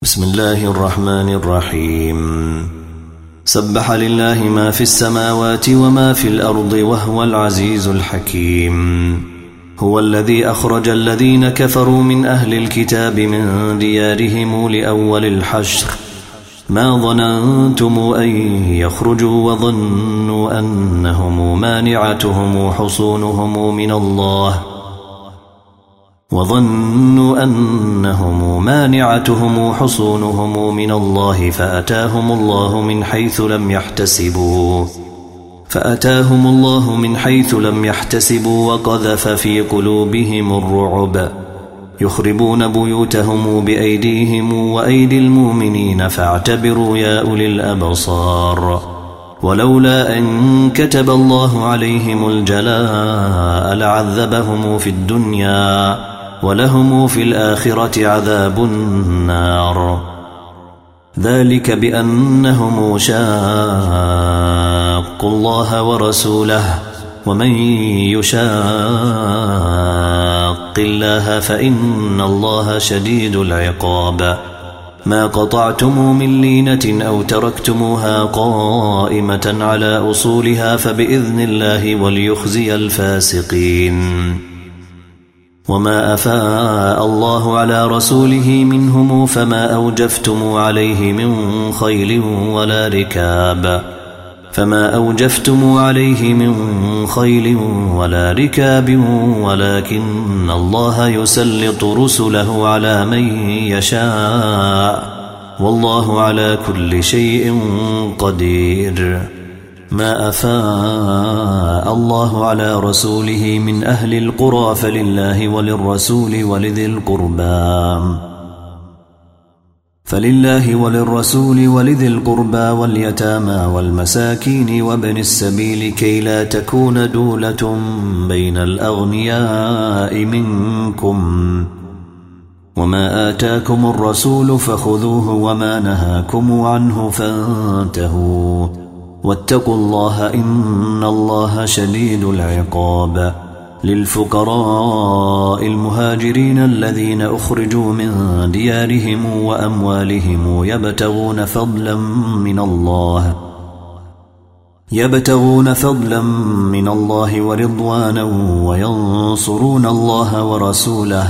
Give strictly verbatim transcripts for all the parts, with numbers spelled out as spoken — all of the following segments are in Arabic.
بسم الله الرحمن الرحيم. سبح لله ما في السماوات وما في الأرض وهو العزيز الحكيم. هو الذي أخرج الذين كفروا من أهل الكتاب من ديارهم لأول الحشر ما ظننتم أن يخرجوا وظنوا أنهم مانعتهم حصونهم من الله وظنوا أنهم مانعتهم حصونهم من الله فأتاهم الله من حيث لم يحتسبوا فأتاهم الله من حيث لم يحتسبوا وقذف في قلوبهم الرعب يخربون بيوتهم بأيديهم وأيدي المؤمنين فاعتبروا يا أولي الأبصار. ولولا أن كتب الله عليهم الجلاء لعذبهم في الدنيا ولهم في الآخرة عذاب النار. ذلك بأنهم شاقوا الله ورسوله ومن يشاق الله فإن الله شديد العقاب. ما قطعتم من لينة أو تركتموها قائمة على أصولها فبإذن الله وليخزي الفاسقين. وما أفاء الله على رسوله منهم فما أوجفتم عليه من خيل ولا ركاب فما أوجفتم عليه من خيل ولا ركاب ولكن الله يسلط رسله على من يشاء والله على كل شيء قدير. ما أفاء الله على رسوله من أهل القرى فلله وللرسول ولذي القربى فلله وللرسول ولذي القربى واليتامى والمساكين وابن السبيل كي لا تكون دولة بين الأغنياء منكم. وما آتاكم الرسول فخذوه وما نهاكم عنه فانتهوا واتقوا الله إن الله شديد العقاب. للفقراء المهاجرين الذين أخرجوا من ديارهم وأموالهم يبتغون فضلا من الله يبتغون فضلا من الله ورضوانا وينصرون الله ورسوله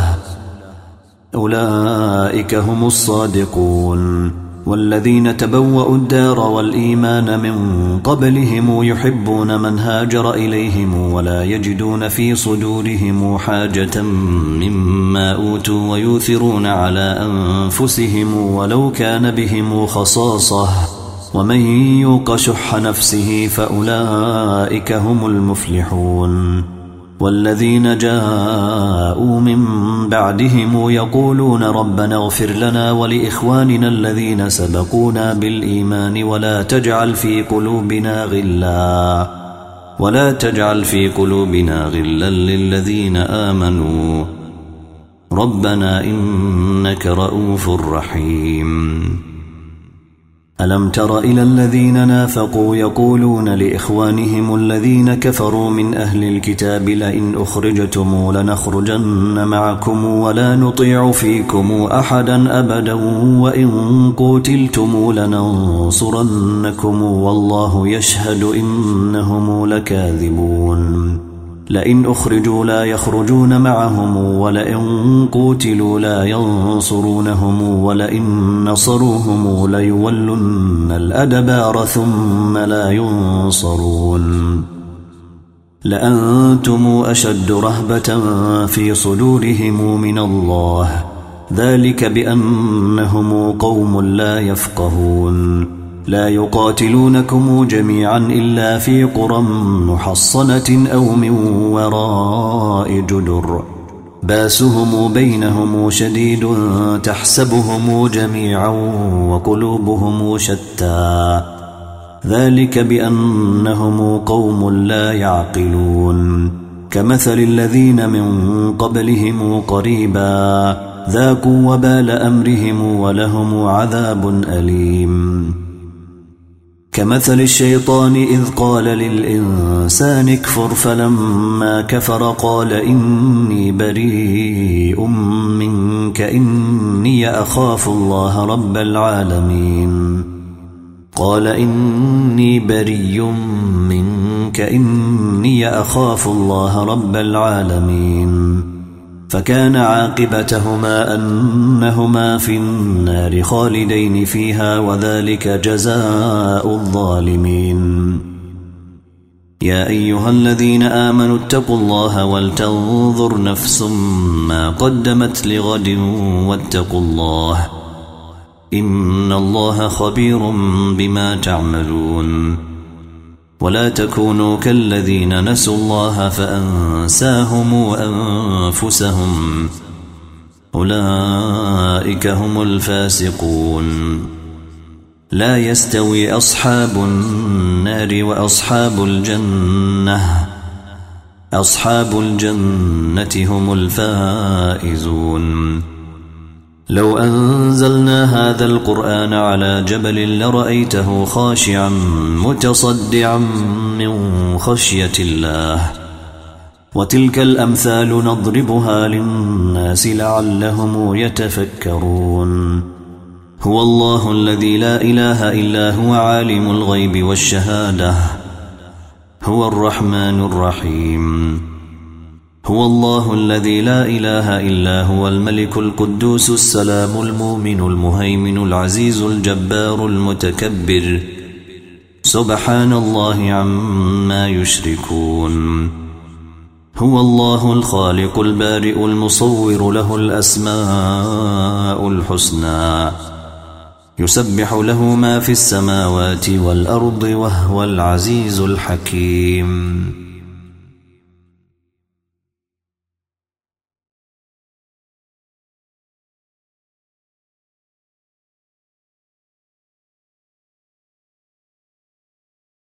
أولئك هم الصادقون. والذين تبوأوا الدار والإيمان من قبلهم يحبون من هاجر إليهم ولا يجدون في صدورهم حاجة مما أوتوا ويؤثرون على أنفسهم ولو كان بهم خصاصة ومن يوق شح نفسه فأولئك هم المفلحون. والذين جاءوا من بعدهم يقولون ربنا اغفر لنا ولإخواننا الذين سبقونا بالإيمان ولا تجعل في قلوبنا غلا ولا تجعل في قلوبنا غلا للذين آمنوا ربنا إنك رؤوف رحيم. ألم تر إلى الذين نافقوا يقولون لإخوانهم الذين كفروا من أهل الكتاب لئن أخرجتم لنخرجن معكم ولا نطيع فيكم أحدا أبدا وإن قتلتم لننصرنكم والله يشهد إنهم لكاذبون. لئن أخرجوا لا يخرجون معهم ولئن قتلوا لا ينصرونهم ولئن نصروهم ليولن الأدبار ثم لا ينصرون. لأنتم أشد رهبة في صدورهم من الله ذلك بأنهم قوم لا يفقهون. لا يقاتلونكم جميعا إلا في قرى محصنة أو من وراء جدر باسهم بينهم شديد تحسبهم جميعا وقلوبهم شتى ذلك بأنهم قوم لا يعقلون. كمثل الذين من قبلهم قريبا ذاقوا وبال أمرهم ولهم عذاب أليم. كمثل الشيطان إذ قال للإنسان اكفر فلما كفر قال إني بريء منك منك إني أخاف الله رب العالمين قال إني بريء منك إني أخاف الله رب العالمين فكان عاقبتهما أنهما في النار خالدين فيها وذلك جزاء الظالمين يا أيها الذين آمنوا اتقوا الله ولتنظر نفس ما قدمت لغد واتقوا الله إن الله خبير بما تعملون ولا تكونوا كالذين نسوا الله فأنساهم وأنفسهم أولئك هم الفاسقون لا يستوي أصحاب النار وأصحاب الجنة أصحاب الجنة هم الفائزون لو أنزلنا هذا القرآن على جبل لرأيته خاشعا متصدعا من خشية الله وتلك الأمثال نضربها للناس لعلهم يتفكرون هو الله الذي لا إله إلا هو عالم الغيب والشهادة هو الرحمن الرحيم هو الله الذي لا إله إلا هو الملك القدوس السلام المؤمن المهيمن العزيز الجبار المتكبر سبحان الله عما يشركون هو الله الخالق البارئ المصور له الأسماء الحسنى يسبح له ما في السماوات والأرض وهو العزيز الحكيم